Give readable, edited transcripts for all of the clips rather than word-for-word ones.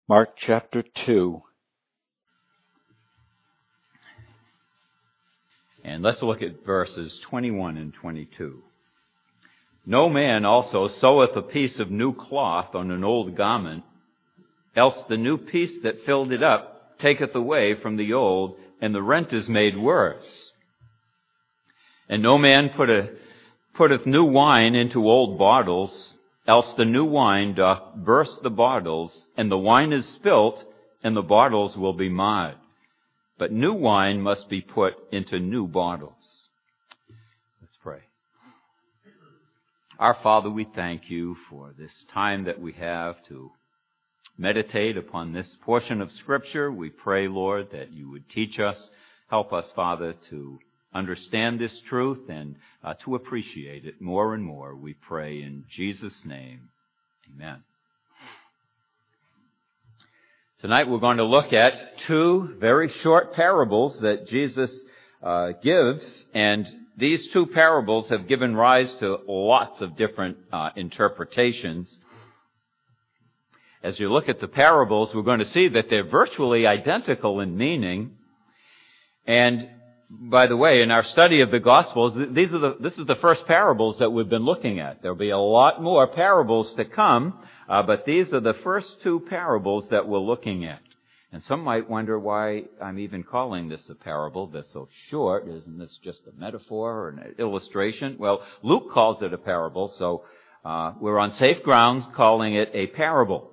Mark chapter 2. And let's look at verses 21 and 22. No man also seweth a piece of new cloth on an old garment, else the new piece that filled it up taketh away from the old, and the rent is made worse. And no man putteth new wine into old bottles, else the new wine doth burst the bottles, and the wine is spilt, and the bottles will be marred. But new wine must be put into new bottles. Let's pray. Our Father, we thank you for this time that we have to meditate upon this portion of Scripture. We pray, Lord, that you would teach us, help us, Father, to understand this truth and to appreciate it more and more. We pray in Jesus' name. Amen. Tonight we're going to look at two very short parables that Jesus gives, and these two parables have given rise to lots of different interpretations. As you look at the parables, we're going to see that they're virtually identical in meaning. And by the way, in our study of the Gospels, this is the first parables that we've been looking at. There'll be a lot more parables to come, but these are the first two parables that we're looking at. And some might wonder why I'm even calling this a parable. They're so short. Isn't this just a metaphor or an illustration? Well, Luke calls it a parable, so we're on safe grounds calling it a parable.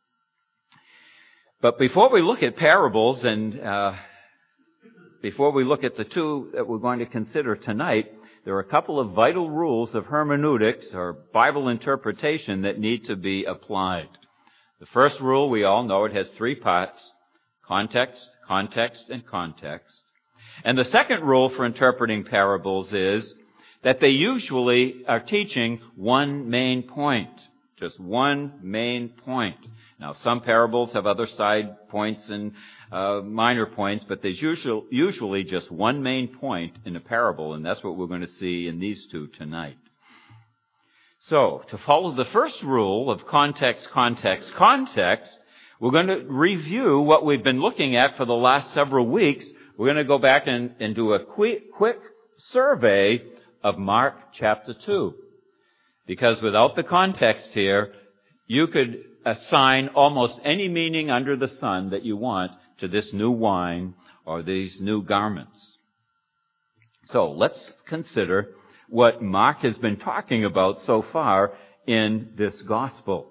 But before we look at parables and before we look at the two that we're going to consider tonight, there are a couple of vital rules of hermeneutics or Bible interpretation that need to be applied. The first rule, we all know, it has three parts: context, context, and context. And the second rule for interpreting parables is that they usually are teaching one main point. Just one main point. Now, some parables have other side points and minor points, but there's usually just one main point in a parable, and that's what we're going to see in these two tonight. So, to follow the first rule of context, context, context, we're going to review what we've been looking at for the last several weeks. We're going to go back and do a quick survey of Mark chapter 2. Because without the context here, you could assign almost any meaning under the sun that you want to this new wine or these new garments. So let's consider what Mark has been talking about so far in this gospel.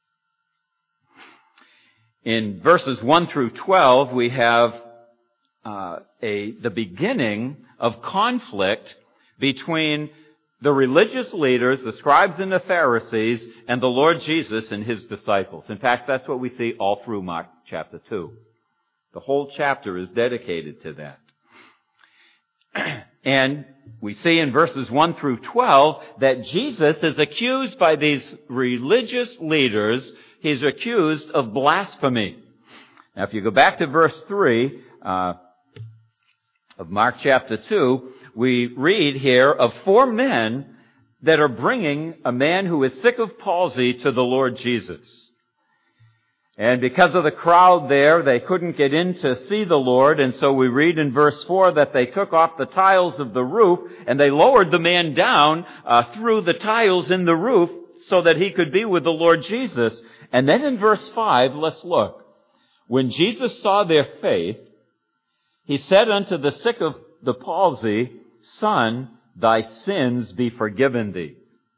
In verses 1 through 12, we have the beginning of conflict between the religious leaders, the scribes and the Pharisees, and the Lord Jesus and his disciples. In fact, that's what we see all through Mark chapter 2. The whole chapter is dedicated to that. And we see in verses 1 through 12 that Jesus is accused by these religious leaders. He's accused of blasphemy. Now, if you go back to verse 3 of Mark chapter 2, we read here of 4 men that are bringing a man who is sick of palsy to the Lord Jesus. And because of the crowd there, they couldn't get in to see the Lord, and so we read in verse 4 that they took off the tiles of the roof and they lowered the man down through the tiles in the roof so that he could be with the Lord Jesus. And then in verse 5, let's look. When Jesus saw their faith, he said unto the sick of the palsy, Son, thy sins be forgiven thee.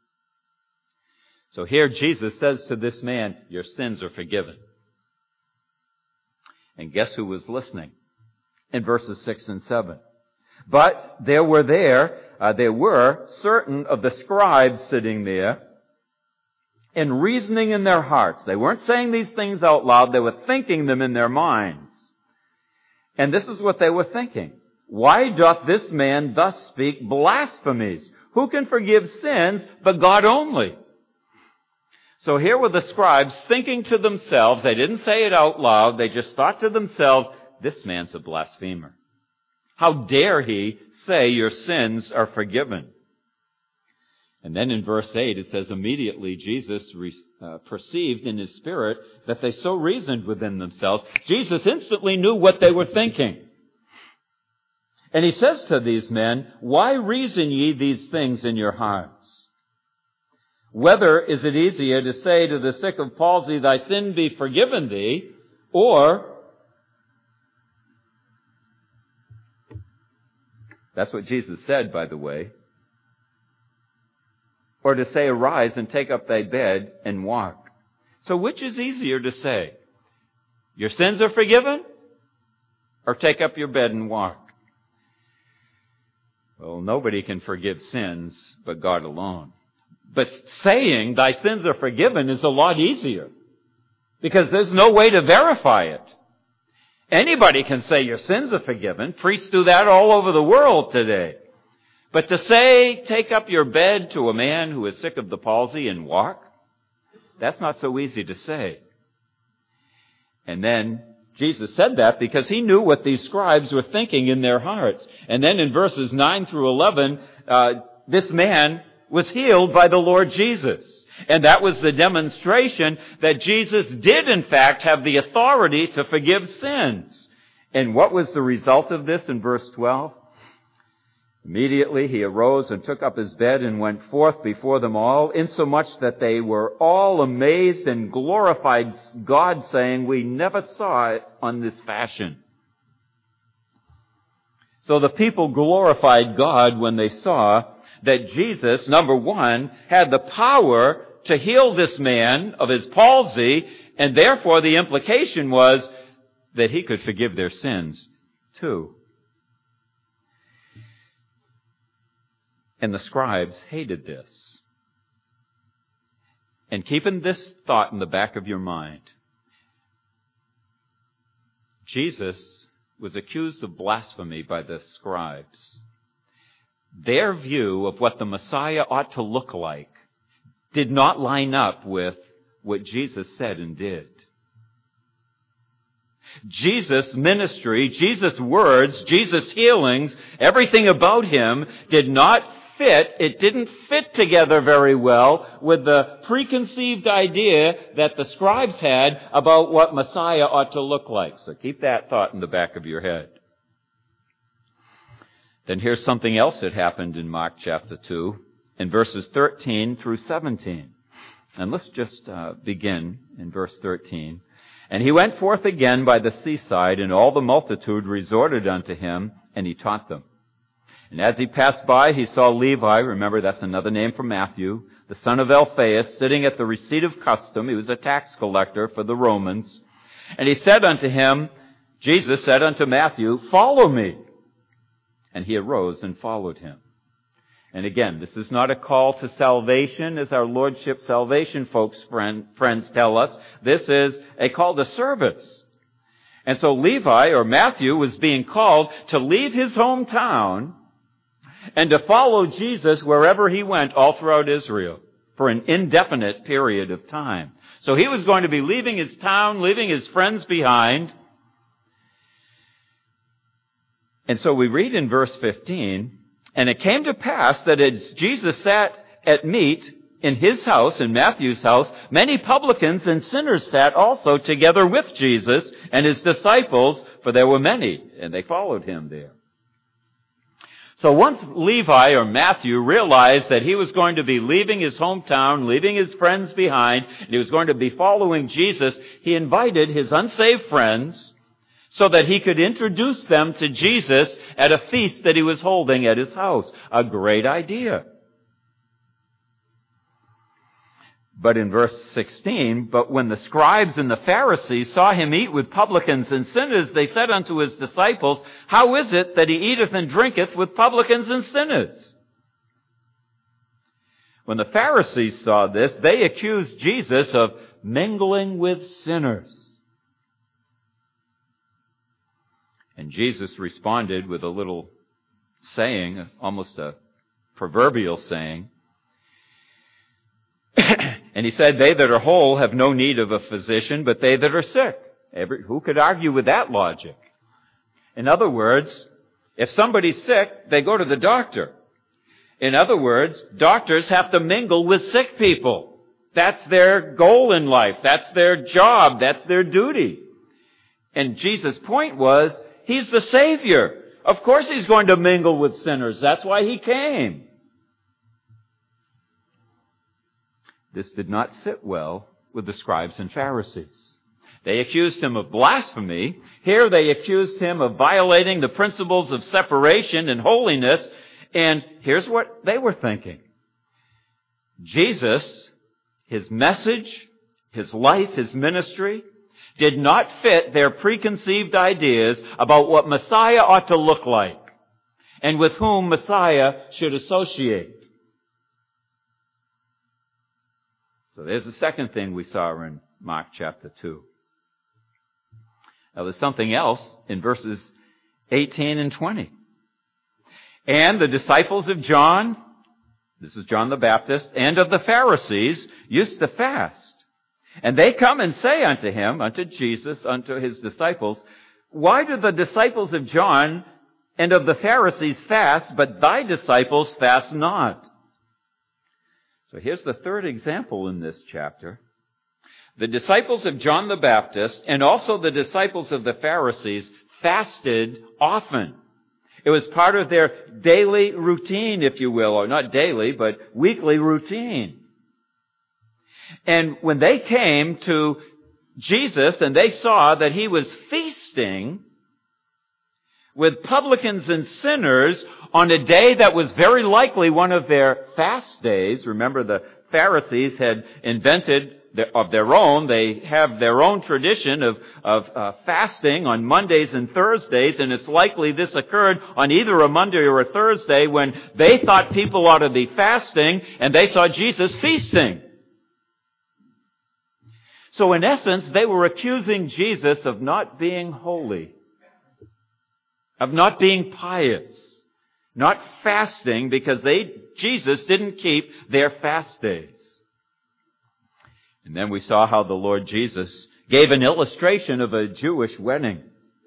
So here Jesus says to this man, your sins are forgiven. And guess who was listening? In verses 6 and 7. But there were certain of the scribes sitting there and reasoning in their hearts. They weren't saying these things out loud. They were thinking them in their minds. And this is what they were thinking. Why doth this man thus speak blasphemies? Who can forgive sins but God only? So here were the scribes thinking to themselves. They didn't say it out loud. They just thought to themselves, this man's a blasphemer. How dare he say your sins are forgiven? And then in verse 8 it says, immediately Jesus perceived in his spirit that they so reasoned within themselves. Jesus instantly knew what they were thinking. And he says to these men, "Why reason ye these things in your hearts? Whether is it easier to say to the sick of palsy, thy sin be forgiven thee, or..." That's what Jesus said, by the way. "Or to say, arise and take up thy bed and walk." So which is easier to say? Your sins are forgiven? Or take up your bed and walk? Well, nobody can forgive sins but God alone. But saying thy sins are forgiven is a lot easier, because there's no way to verify it. Anybody can say your sins are forgiven. Priests do that all over the world today. But to say, take up your bed to a man who is sick of the palsy and walk, that's not so easy to say. And then Jesus said that because he knew what these scribes were thinking in their hearts. And then in verses 9 through 11, this man was healed by the Lord Jesus. And that was the demonstration that Jesus did, in fact, have the authority to forgive sins. And what was the result of this in verse 12? Immediately he arose and took up his bed and went forth before them all, insomuch that they were all amazed and glorified God, saying, "We never saw it on this fashion." So the people glorified God when they saw that Jesus, number one, had the power to heal this man of his palsy, and therefore the implication was that he could forgive their sins too. And the scribes hated this. And keeping this thought in the back of your mind, Jesus was accused of blasphemy by the scribes. Their view of what the Messiah ought to look like did not line up with what Jesus said and did. Jesus' ministry, Jesus' words, Jesus' healings, everything about him did not fit. It didn't fit together very well with the preconceived idea that the scribes had about what Messiah ought to look like. So keep that thought in the back of your head. Then here's something else that happened in Mark chapter 2, in verses 13 through 17. And let's just begin in verse 13. "And he went forth again by the seaside, and all the multitude resorted unto him, and he taught them. And as he passed by, he saw Levi," remember that's another name for Matthew, "the son of Alphaeus, sitting at the receipt of custom." He was a tax collector for the Romans. "And he said unto him," Jesus said unto Matthew, "Follow me." And he arose and followed him. And again, this is not a call to salvation, as our Lordship salvation folks, friends tell us. This is a call to service. And so Levi, or Matthew, was being called to leave his hometown and to follow Jesus wherever he went all throughout Israel for an indefinite period of time. So he was going to be leaving his town, leaving his friends behind. And so we read in verse 15, "And it came to pass that as Jesus sat at meat in his house, in Matthew's house, many publicans and sinners sat also together with Jesus and his disciples, for there were many, and they followed him there." So once Levi, or Matthew, realized that he was going to be leaving his hometown, leaving his friends behind, and he was going to be following Jesus, he invited his unsaved friends so that he could introduce them to Jesus at a feast that he was holding at his house. A great idea. But in verse 16, "But when the scribes and the Pharisees saw him eat with publicans and sinners, they said unto his disciples, How is it that he eateth and drinketh with publicans and sinners?" When the Pharisees saw this, they accused Jesus of mingling with sinners. And Jesus responded with a little saying, almost a proverbial saying. And he said, "They that are whole have no need of a physician, but they that are sick." Who could argue with that logic? In other words, if somebody's sick, they go to the doctor. In other words, doctors have to mingle with sick people. That's their goal in life. That's their job. That's their duty. And Jesus' point was, He's the Savior. Of course He's going to mingle with sinners. That's why He came. This did not sit well with the scribes and Pharisees. They accused Him of blasphemy. Here they accused Him of violating the principles of separation and holiness. And here's what they were thinking. Jesus, His message, His life, His ministry, did not fit their preconceived ideas about what Messiah ought to look like and with whom Messiah should associate. So there's the second thing we saw in Mark chapter 2. Now there's something else in verses 18 and 20. And the disciples of John, this is John the Baptist, and of the Pharisees used to fast. And they come and say unto him, unto Jesus, unto his disciples, why do the disciples of John and of the Pharisees fast, but thy disciples fast not? So here's the third example in this chapter. The disciples of John the Baptist and also the disciples of the Pharisees fasted often. It was part of their daily routine, if you will, or not daily, but weekly routine. And when they came to Jesus and they saw that He was feasting with publicans and sinners on a day that was very likely one of their fast days. Remember, the Pharisees had invented of their own. They have their own tradition of fasting on Mondays and Thursdays, and it's likely this occurred on either a Monday or a Thursday when they thought people ought to be fasting and they saw Jesus feasting. So in essence, they were accusing Jesus of not being holy, of not being pious, not fasting because Jesus didn't keep their fast days. And then we saw how the Lord Jesus gave an illustration of a Jewish wedding.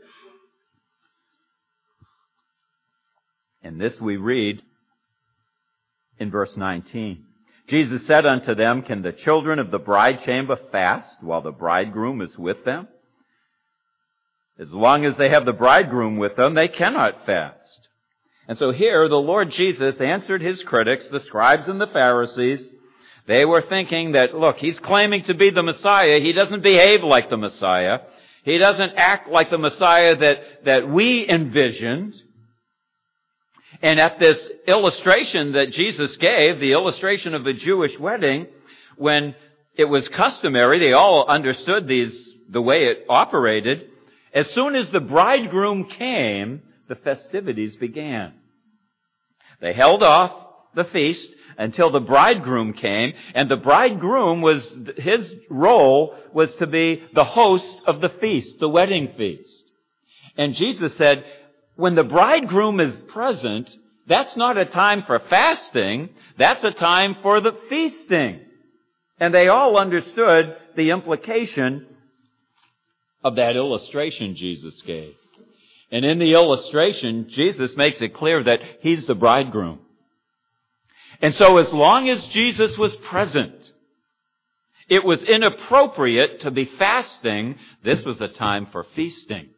And this we read in verse 19. Jesus said unto them, can the children of the bride chamber fast while the bridegroom is with them? As long as they have the bridegroom with them, they cannot fast. And so here the Lord Jesus answered His critics, the scribes and the Pharisees. They were thinking that, look, He's claiming to be the Messiah. He doesn't behave like the Messiah. He doesn't act like the Messiah that we envisioned. And at this illustration that Jesus gave, the illustration of a Jewish wedding, when it was customary, they all understood the way it operated. As soon as the bridegroom came, the festivities began. They held off the feast until the bridegroom came, and the bridegroom his role was to be the host of the feast, the wedding feast. And Jesus said, when the bridegroom is present, that's not a time for fasting, that's a time for the feasting. And they all understood the implication of that illustration Jesus gave. And in the illustration, Jesus makes it clear that He's the bridegroom. And so as long as Jesus was present, it was inappropriate to be fasting. This was a time for feasting.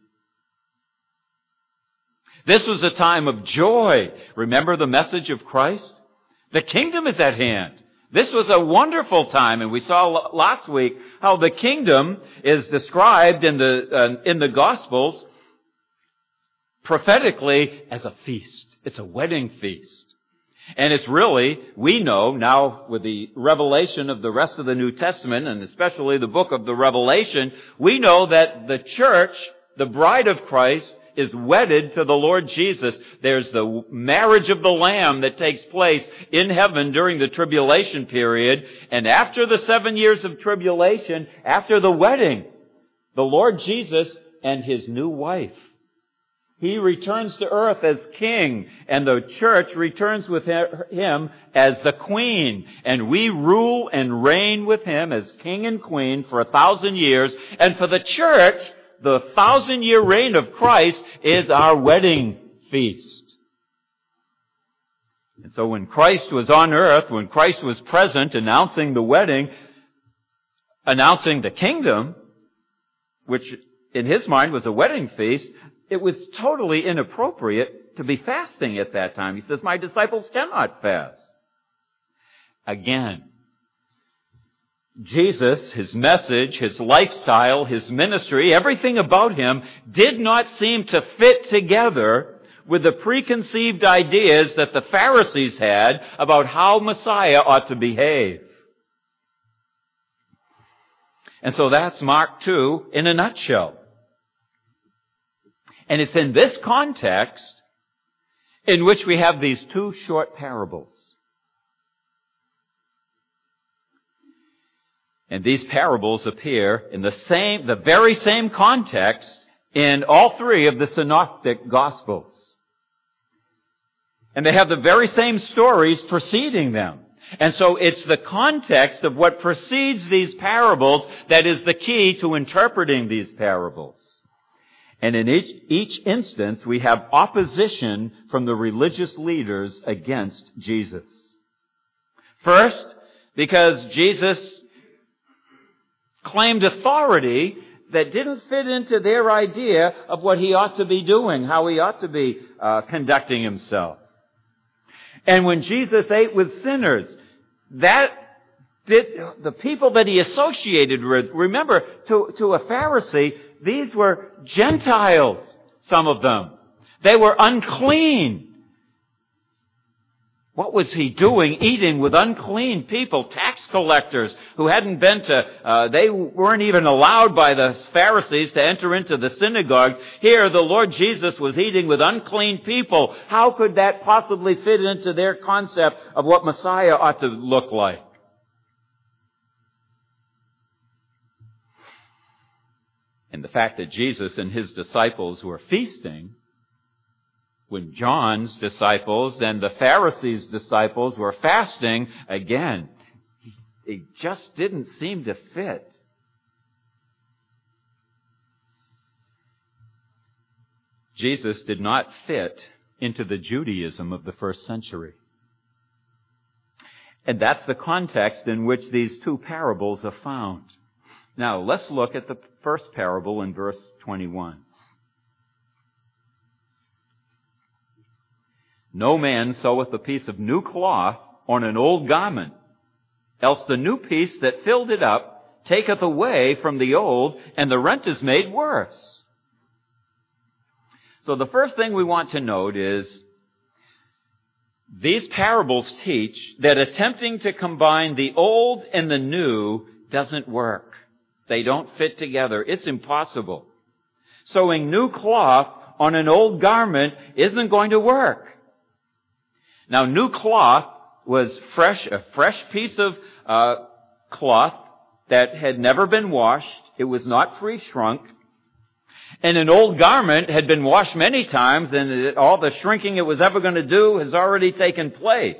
This was a time of joy. Remember the message of Christ? The kingdom is at hand. This was a wonderful time, and we saw last week how the kingdom is described in the Gospels prophetically as a feast. It's a wedding feast. And it's really, we know now with the revelation of the rest of the New Testament, and especially the book of the Revelation, we know that the church, the bride of Christ, is wedded to the Lord Jesus. There's the marriage of the Lamb that takes place in heaven during the tribulation period. And after the 7 years of tribulation, after the wedding, the Lord Jesus and His new wife, He returns to earth as king, and the church returns with Him as the queen. And we rule and reign with Him as king and queen for 1,000 years. And for the church, the 1,000-year reign of Christ is our wedding feast. And so when Christ was on earth, when Christ was present announcing the wedding, announcing the kingdom, which in his mind was a wedding feast, it was totally inappropriate to be fasting at that time. He says, my disciples cannot fast. Again, Jesus, his message, his lifestyle, his ministry, everything about him did not seem to fit together with the preconceived ideas that the Pharisees had about how Messiah ought to behave. And so that's Mark 2 in a nutshell. And it's in this context in which we have these two short parables. And these parables appear in the very same context in all three of the synoptic gospels. And they have the very same stories preceding them. And so it's the context of what precedes these parables that is the key to interpreting these parables. And in each instance, we have opposition from the religious leaders against Jesus. First, because Jesus claimed authority that didn't fit into their idea of what he ought to be doing, how he ought to be conducting himself. And when Jesus ate with sinners, the people that he associated with, remember, to a Pharisee, these were Gentiles, some of them. They were unclean. What was he doing eating with unclean people, tax collectors who hadn't been they weren't even allowed by the Pharisees to enter into the synagogues. Here, the Lord Jesus was eating with unclean people. How could that possibly fit into their concept of what Messiah ought to look like? And the fact that Jesus and his disciples were feasting when John's disciples and the Pharisees' disciples were fasting, again, it just didn't seem to fit. Jesus did not fit into the Judaism of the first century. And that's the context in which these two parables are found. Now, let's look at the first parable in verse 21. No man seweth a piece of new cloth on an old garment, else the new piece that filled it up taketh away from the old, and the rent is made worse. So the first thing we want to note is these parables teach that attempting to combine the old and the new doesn't work. They don't fit together. It's impossible. Sewing new cloth on an old garment isn't going to work. Now, new cloth was a fresh piece of cloth that had never been washed. It was not pre-shrunk. And an old garment had been washed many times, and all the shrinking it was ever going to do has already taken place.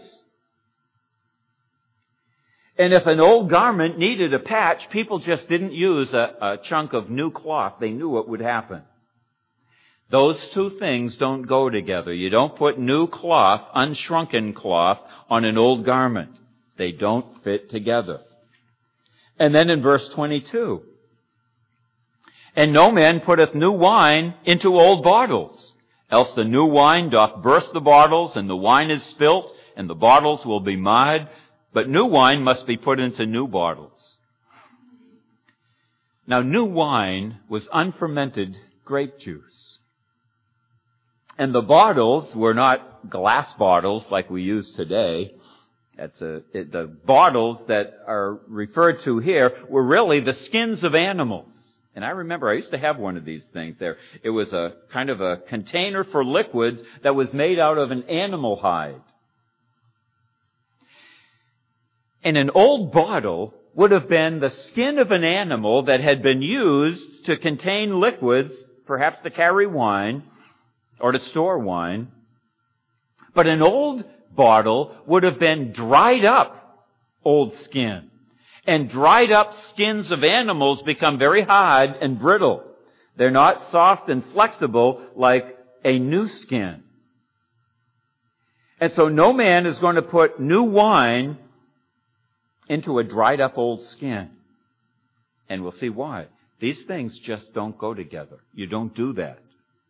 And if an old garment needed a patch, people just didn't use a chunk of new cloth. They knew what would happen. Those two things don't go together. You don't put new cloth, unshrunken cloth, on an old garment. They don't fit together. And then in verse 22, and no man putteth new wine into old bottles, else the new wine doth burst the bottles, and the wine is spilt, and the bottles will be marred. But new wine must be put into new bottles. Now, new wine was unfermented grape juice. And the bottles were not glass bottles like we use today. The bottles that are referred to here were really the skins of animals. And I remember I used to have one of these things there. It was a kind of a container for liquids that was made out of an animal hide. And an old bottle would have been the skin of an animal that had been used to contain liquids, perhaps to carry wine or to store wine. But an old bottle would have been dried up old skin. And dried up skins of animals become very hard and brittle. They're not soft and flexible like a new skin. And so no man is going to put new wine into a dried up old skin. And we'll see why. These things just don't go together. You don't do that.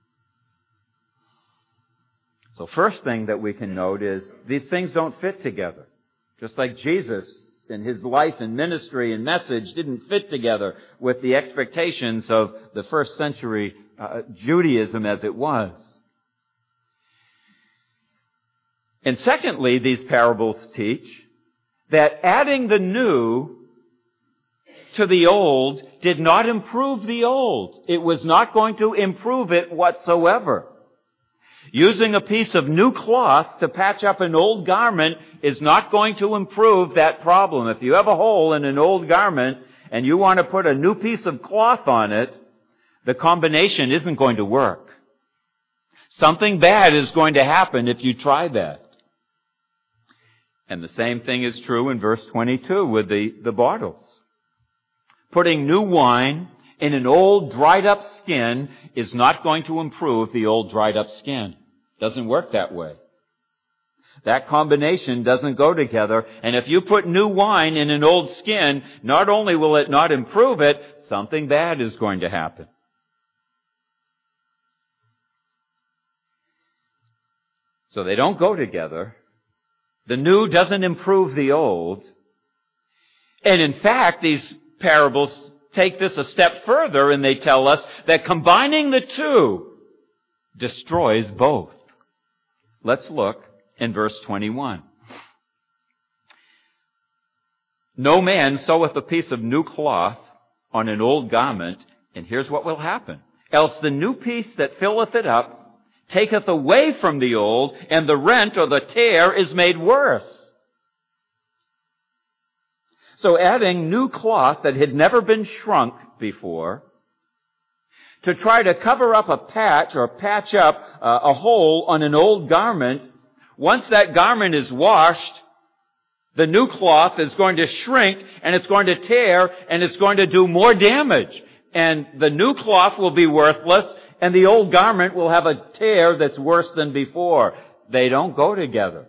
So first thing that we can note is these things don't fit together. Just like Jesus and his life and ministry and message didn't fit together with the expectations of the first century Judaism as it was. And secondly, these parables teach that adding the new to the old did not improve the old. It was not going to improve it whatsoever. Using a piece of new cloth to patch up an old garment is not going to improve that problem. If you have a hole in an old garment and you want to put a new piece of cloth on it, the combination isn't going to work. Something bad is going to happen if you try that. And the same thing is true in verse 22 with the bottles. Putting new wine in an old dried up skin is not going to improve the old dried up skin. Doesn't work that way. That combination doesn't go together. And if you put new wine in an old skin, not only will it not improve it, something bad is going to happen. So they don't go together. The new doesn't improve the old. And in fact, these parables take this a step further, and they tell us that combining the two destroys both. Let's look in verse 21. No man seweth a piece of new cloth on an old garment, and here's what will happen. Else the new piece that filleth it up taketh away from the old, and the rent or the tear is made worse. So adding new cloth that had never been shrunk before to try to cover up a patch or patch up a hole on an old garment, once that garment is washed, the new cloth is going to shrink and it's going to tear and it's going to do more damage. And the new cloth will be worthless and the old garment will have a tear that's worse than before. They don't go together.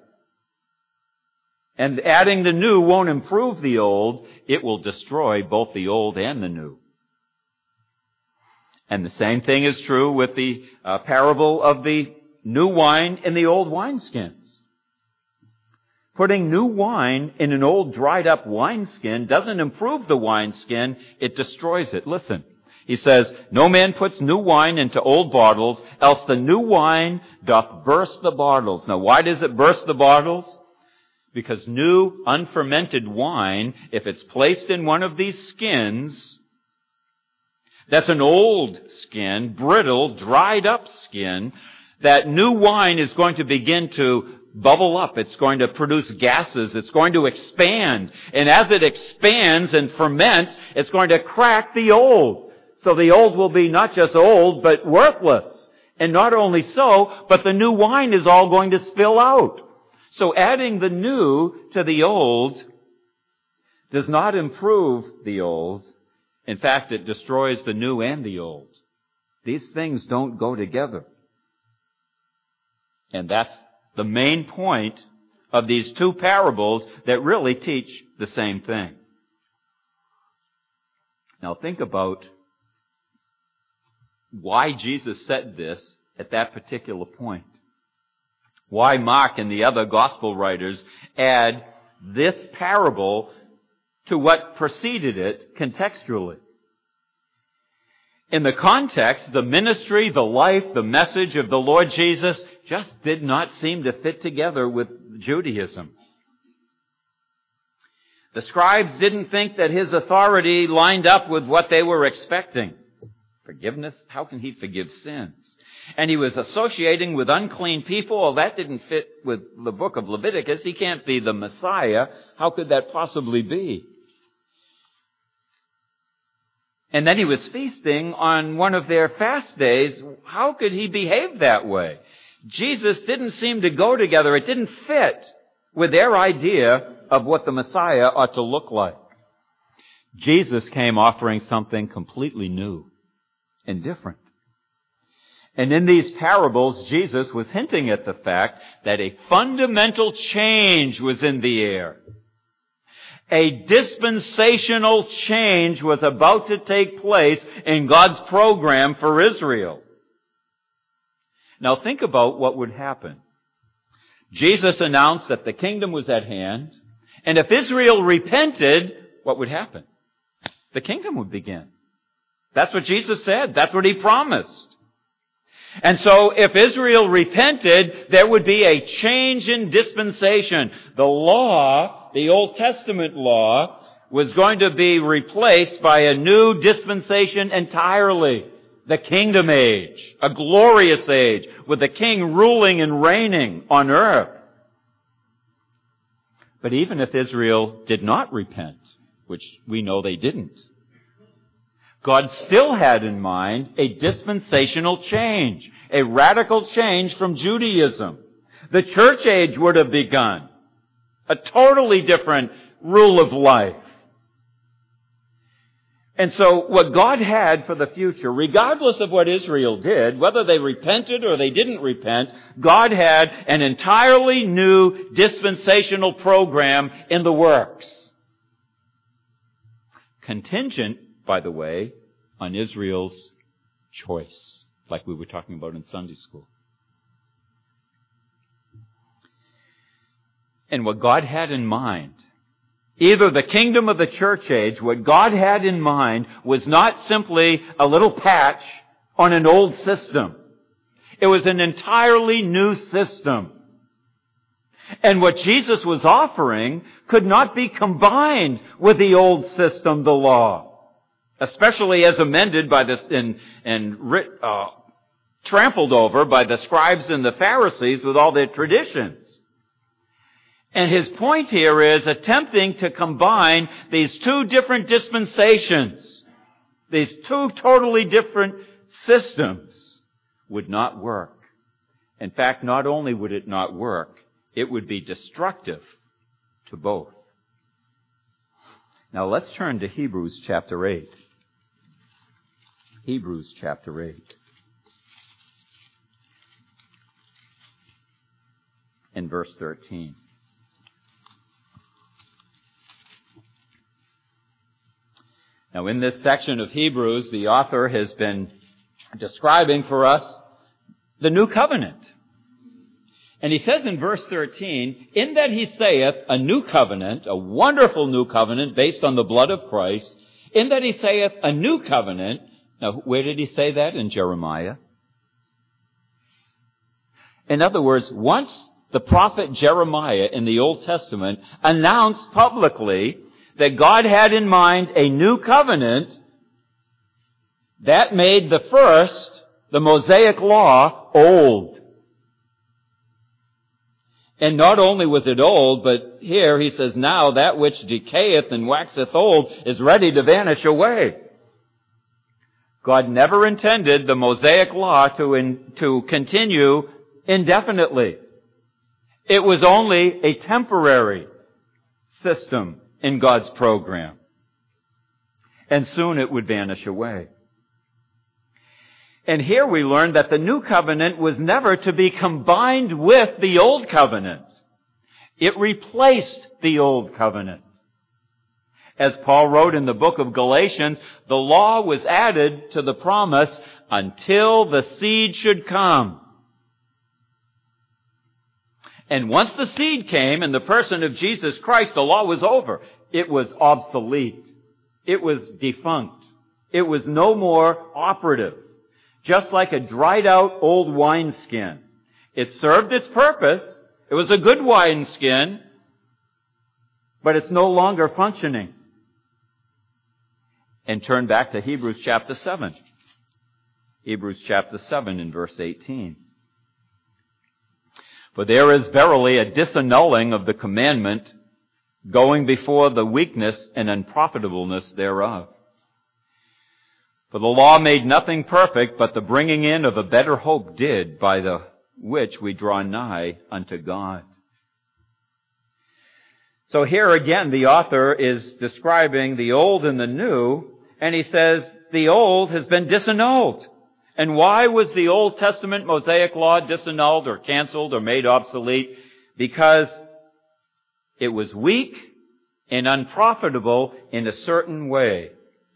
And adding the new won't improve the old. It will destroy both the old and the new. And the same thing is true with the parable of the new wine in the old wineskins. Putting new wine in an old dried up wineskin doesn't improve the wineskin, it destroys it. Listen, he says, no man puts new wine into old bottles, else the new wine doth burst the bottles. Now why does it burst the bottles? Because new unfermented wine, if it's placed in one of these skins, that's an old skin, brittle, dried up skin, that new wine is going to begin to bubble up. It's going to produce gases. It's going to expand. And as it expands and ferments, it's going to crack the old. So the old will be not just old, but worthless. And not only so, but the new wine is all going to spill out. So adding the new to the old does not improve the old. In fact, it destroys the new and the old. These things don't go together. And that's the main point of these two parables that really teach the same thing. Now think about why Jesus said this at that particular point. Why Mark and the other gospel writers add this parable to what preceded it contextually. In the context, the ministry, the life, the message of the Lord Jesus just did not seem to fit together with Judaism. The scribes didn't think that his authority lined up with what they were expecting. Forgiveness? How can he forgive sins? And he was associating with unclean people. Well, that didn't fit with the book of Leviticus. He can't be the Messiah. How could that possibly be? And then he was feasting on one of their fast days. How could he behave that way? Jesus didn't seem to go together. It didn't fit with their idea of what the Messiah ought to look like. Jesus came offering something completely new and different. And in these parables, Jesus was hinting at the fact that a fundamental change was in the air. A dispensational change was about to take place in God's program for Israel. Now think about what would happen. Jesus announced that the kingdom was at hand, and if Israel repented, what would happen? The kingdom would begin. That's what Jesus said. That's what He promised. And so if Israel repented, there would be a change in dispensation. The law, the Old Testament law, was going to be replaced by a new dispensation entirely. The kingdom age, a glorious age, with the king ruling and reigning on earth. But even if Israel did not repent, which we know they didn't, God still had in mind a dispensational change, a radical change from Judaism. The church age would have begun, a totally different rule of life. And so what God had for the future, regardless of what Israel did, whether they repented or they didn't repent, God had an entirely new dispensational program in the works. Contingent, by the way, on Israel's choice, like we were talking about in Sunday school. And what God had in mind, either the kingdom of the church age, what God had in mind was not simply a little patch on an old system. It was an entirely new system. And what Jesus was offering could not be combined with the old system, the law, especially as amended by this trampled over by the scribes and the Pharisees with all their traditions. And his point here is attempting to combine these two different dispensations, these two totally different systems, would not work. In fact, not only would it not work, it would be destructive to both. Now let's turn to Hebrews chapter 8. Hebrews chapter 8. And verse 13. Now, in this section of Hebrews, the author has been describing for us the new covenant. And he says in verse 13, in that he saith a new covenant, a wonderful new covenant based on the blood of Christ, in that he saith a new covenant. Now, where did he say that? In Jeremiah. In other words, once the prophet Jeremiah in the Old Testament announced publicly that God had in mind a new covenant, that made the first, the Mosaic law, old. And not only was it old, but here he says, now that which decayeth and waxeth old is ready to vanish away. God never intended the Mosaic law to continue indefinitely. It was only a temporary system in God's program. And soon it would vanish away. And here we learn that the new covenant was never to be combined with the old covenant. It replaced the old covenant. As Paul wrote in the book of Galatians, the law was added to the promise until the seed should come. And once the seed came in the person of Jesus Christ, the law was over. It was obsolete. It was defunct. It was no more operative. Just like a dried out old wineskin. It served its purpose. It was a good wineskin, but it's no longer functioning. And turn back to Hebrews chapter 7. Hebrews chapter 7 in verse 18. For there is verily a disannulling of the commandment, going before the weakness and unprofitableness thereof. For the law made nothing perfect, but the bringing in of a better hope did, by the which we draw nigh unto God. So here again the author is describing the old and the new, and he says the old has been disannulled. And why was the Old Testament Mosaic law disannulled or canceled or made obsolete? Because it was weak, and unprofitable in a certain way.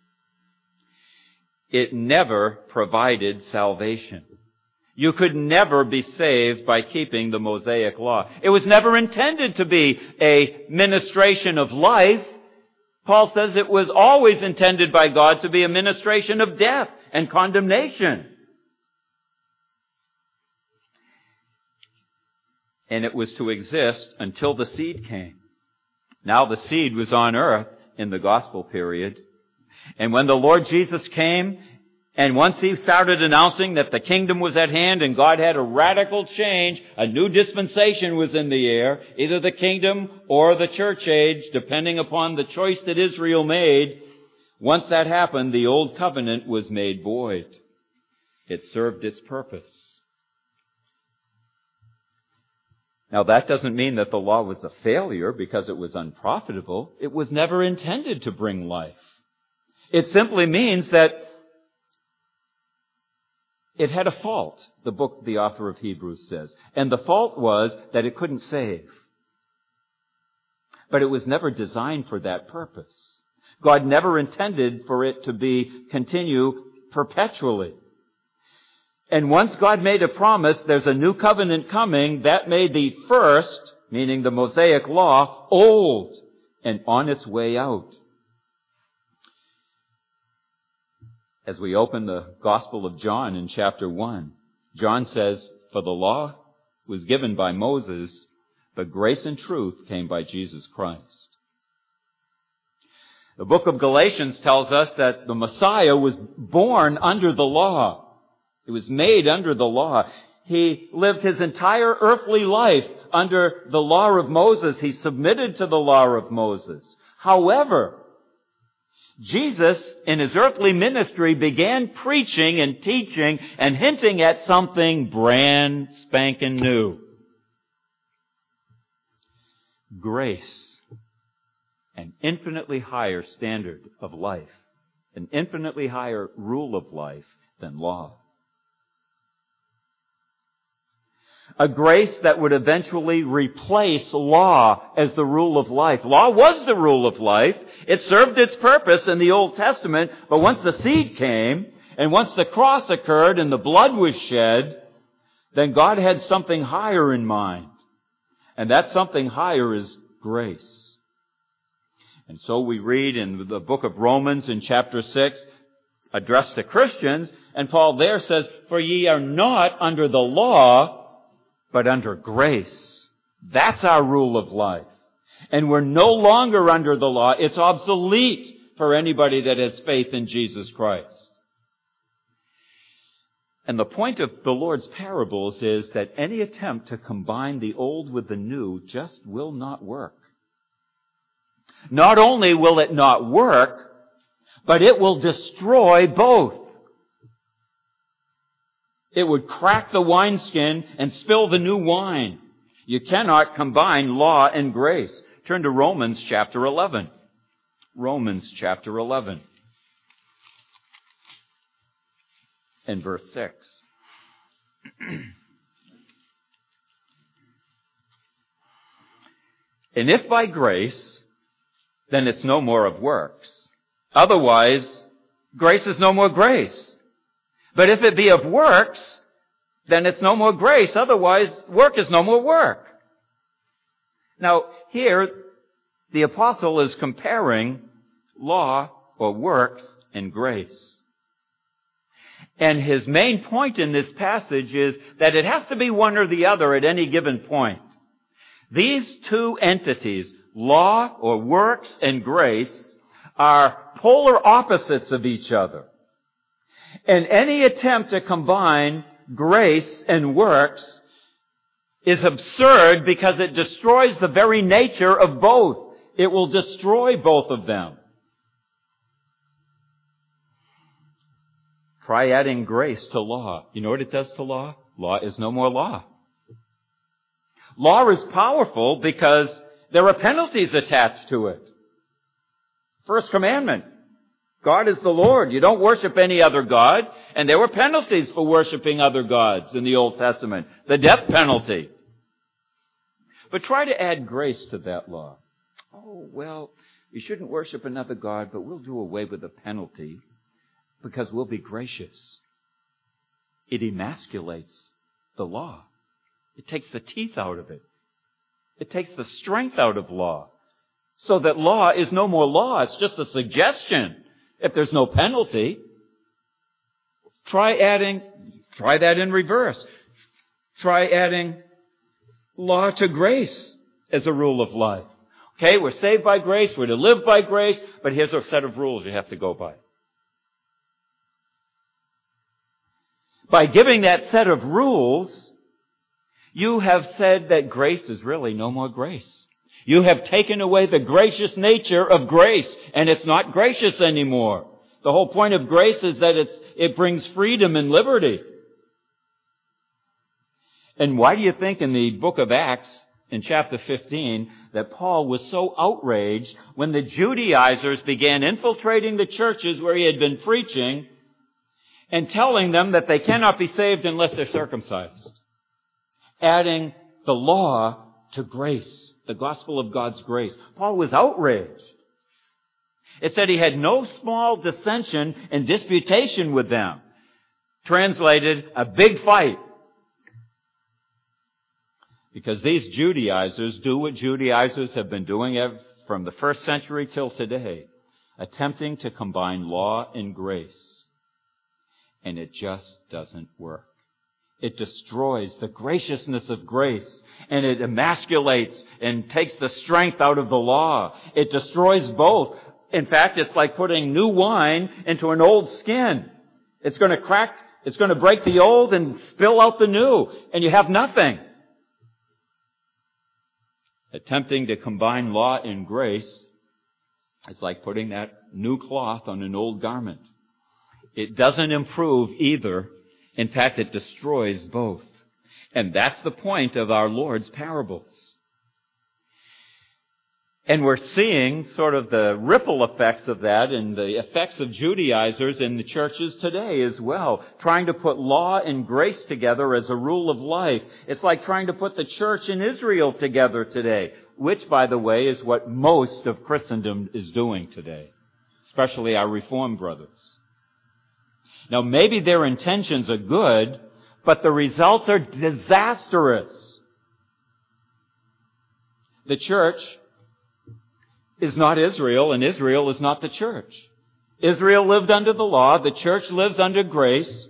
It never provided salvation. You could never be saved by keeping the Mosaic law. It was never intended to be a ministration of life. Paul says it was always intended by God to be a ministration of death and condemnation. And it was to exist until the seed came. Now the seed was on earth in the gospel period. And when the Lord Jesus came, and once he started announcing that the kingdom was at hand and God had a radical change, a new dispensation was in the air, either the kingdom or the church age, depending upon the choice that Israel made. Once that happened, the old covenant was made void. It served its purpose. Now, that doesn't mean that the law was a failure because it was unprofitable. It was never intended to bring life. It simply means that it had a fault, the author of Hebrews says. And the fault was that it couldn't save. But it was never designed for that purpose. God never intended for it to continue perpetually. And once God made a promise, there's a new covenant coming, that made the first, meaning the Mosaic law, old and on its way out. As we open the Gospel of John in chapter 1, John says, "For the law was given by Moses, but grace and truth came by Jesus Christ." The book of Galatians tells us that the Messiah was born under the law. It was made under the law. He lived his entire earthly life under the law of Moses. He submitted to the law of Moses. However, Jesus, in his earthly ministry, began preaching and teaching and hinting at something brand spanking new. Grace, an infinitely higher standard of life, an infinitely higher rule of life than law. A grace that would eventually replace law as the rule of life. Law was the rule of life. It served its purpose in the Old Testament, but once the seed came, and once the cross occurred and the blood was shed, then God had something higher in mind. And that something higher is grace. And so we read in the book of Romans in chapter 6, addressed to Christians, and Paul there says, "For ye are not under the law, but under grace." That's our rule of life. And we're no longer under the law. It's obsolete for anybody that has faith in Jesus Christ. And the point of the Lord's parables is that any attempt to combine the old with the new just will not work. Not only will it not work, but it will destroy both. It would crack the wineskin and spill the new wine. You cannot combine law and grace. Turn to Romans chapter 11. Romans chapter 11. And verse 6. "And if by grace, then it's no more of works. Otherwise, grace is no more grace. But if it be of works, then it's no more grace. Otherwise, work is no more work." Now, here, the apostle is comparing law or works and grace. And his main point in this passage is that it has to be one or the other at any given point. These two entities, law or works and grace, are polar opposites of each other. And any attempt to combine grace and works is absurd because it destroys the very nature of both. It will destroy both of them. Try adding grace to law. You know what it does to law? Law is no more law. Law is powerful because there are penalties attached to it. First commandment. God is the Lord. You don't worship any other God. And there were penalties for worshiping other gods in the Old Testament. The death penalty. But try to add grace to that law. Oh, well, You shouldn't worship another god, but we'll do away with the penalty because we'll be gracious. It emasculates the law. It takes the teeth out of it. It takes the strength out of law. So that law is no more law. It's just a suggestion if there's no penalty. Try that in reverse. Try adding law to grace as a rule of life. Okay, we're saved by grace, we're to live by grace, but here's a set of rules you have to go by. By giving that set of rules, you have said that grace is really no more grace. You have taken away the gracious nature of grace, and it's not gracious anymore. The whole point of grace is that it brings freedom and liberty. And why do you think in the book of Acts, in chapter 15, that Paul was so outraged when the Judaizers began infiltrating the churches where he had been preaching and telling them that they cannot be saved unless they're circumcised? Adding the law to grace, the gospel of God's grace. Paul was outraged. It said he had no small dissension and disputation with them. Translated, a big fight. Because these Judaizers do what Judaizers have been doing from the first century till today, attempting to combine law and grace. And it just doesn't work. It destroys the graciousness of grace, and it emasculates and takes the strength out of the law. It destroys both. In fact, it's like putting new wine into an old skin. It's going to crack, it's going to break the old and spill out the new, and you have nothing. Attempting to combine law and grace is like putting that new cloth on an old garment. It doesn't improve either. In fact, it destroys both. And that's the point of our Lord's parables. And we're seeing sort of the ripple effects of that and the effects of Judaizers in the churches today as well, trying to put law and grace together as a rule of life. It's like trying to put the church in Israel together today, which, by the way, is what most of Christendom is doing today, especially our Reformed brothers. Now, maybe their intentions are good, but the results are disastrous. The church is not Israel, and Israel is not the church. Israel lived under the law, the church lives under grace,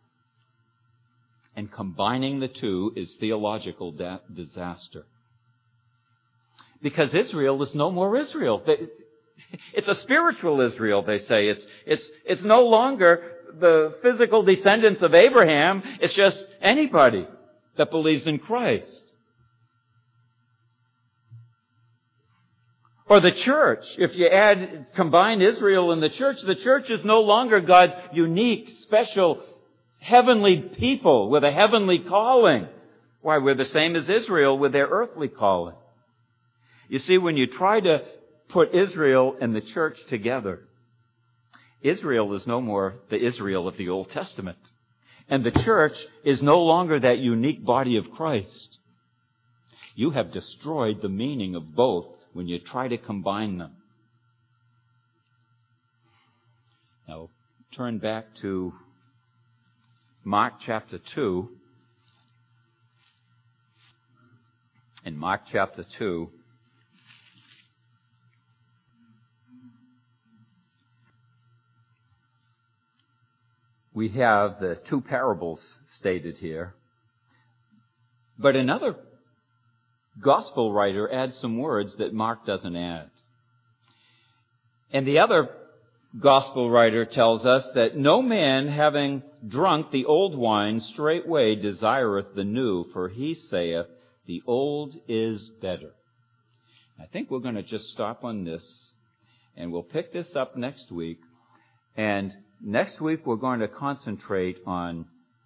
and combining the two is theological disaster. Because Israel is no more Israel. It's a spiritual Israel, they say. It's no longer the physical descendants of Abraham. It's just anybody that believes in Christ. Or the church. If you combine Israel and the church is no longer God's unique, special, heavenly people with a heavenly calling. Why, we're the same as Israel with their earthly calling. You see, when you try to put Israel and the church together, Israel is no more the Israel of the Old Testament. And the church is no longer that unique body of Christ. You have destroyed the meaning of both when you try to combine them. Now, turn back to Mark chapter 2. In Mark chapter 2, we have the two parables stated here. But another gospel writer adds some words that Mark doesn't add. And the other gospel writer tells us that no man, having drunk the old wine, straightway desireth the new, for he saith, the old is better. I think we're going to just stop on this, and we'll pick this up next week. And next week we're going to concentrate on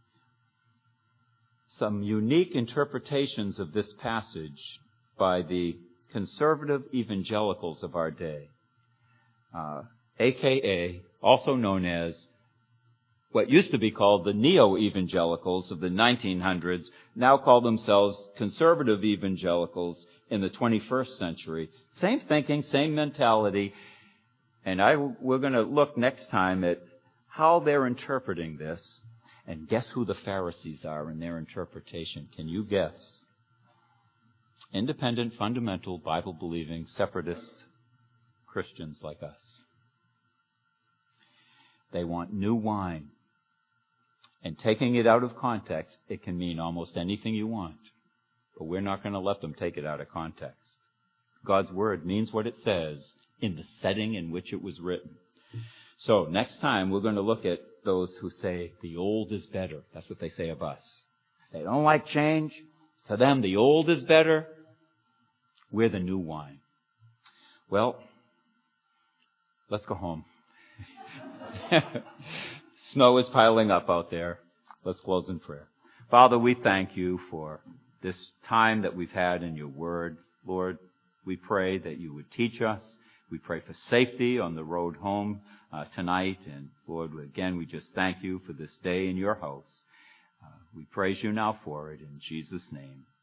some unique interpretations of this passage by the conservative evangelicals of our day, aka, also known as what used to be called the neo-evangelicals of the 1900s now call themselves conservative evangelicals in the 21st century. Same thinking, same mentality. And we're going to look next time at how they're interpreting this. And guess who the Pharisees are in their interpretation? Can you guess? Independent, fundamental, Bible-believing, separatist Christians like us. They want new wine. And taking it out of context, it can mean almost anything you want. But we're not going to let them take it out of context. God's Word means what it says in the setting in which it was written. So next time we're going to look at those who say the old is better. That's what they say of us. They don't like change. To them, the old is better. We're the new wine. Well, let's go home. Snow is piling up out there. Let's close in prayer. Father, we thank you for this time that we've had in your word. Lord, we pray that you would teach us. We pray for safety on the road home tonight. And Lord, again, we just thank you for this day in your house. We praise you now for it in Jesus' name.